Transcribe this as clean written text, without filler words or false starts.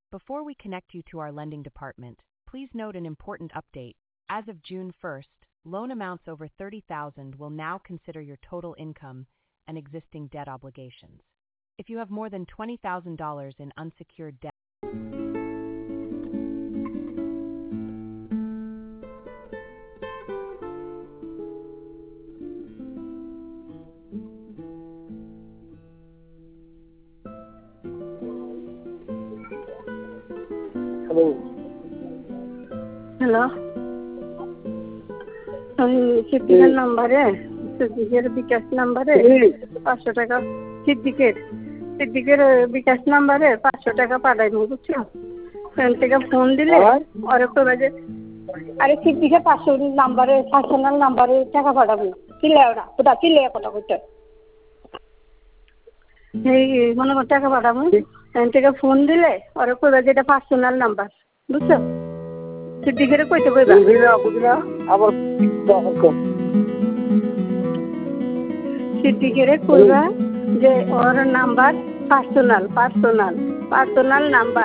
Before we connect you to our lending department, please note an important update. As of June 1st, loan amounts over $30,000 will now consider your total income and existing debt obligations. If you have more than $20,000 in unsecured debt, hello, আমি সিদ্দিকের নাম্বারে, সিদ্দিকের বিকাশ নাম্বারে 500 টাকা, সিদ্দিকের বিকাশ নাম্বারে 500 টাকা পাঠাইবো, বুঝছো? ফোন থেকে ফোন দিলে ওরে কইবা যে আরে সিদ্দিকের 500 নাম্বারে, পার্সোনাল নাম্বারে টাকা পাঠাবো। কিলে ওরা কোথা কিলে কথা কইতে এই মনে কর টাকা পাঠাবো, ফোন থেকে ফোন দিলে ওরে কইবা যে এটা পার্সোনাল নাম্বার, বুঝছো? সিদ্দিকের কইতে কইবা বুঝিনা আবার সিদ্দিকের কইবা যে ওর নাম্বার পার্সোনাল নাম্বার।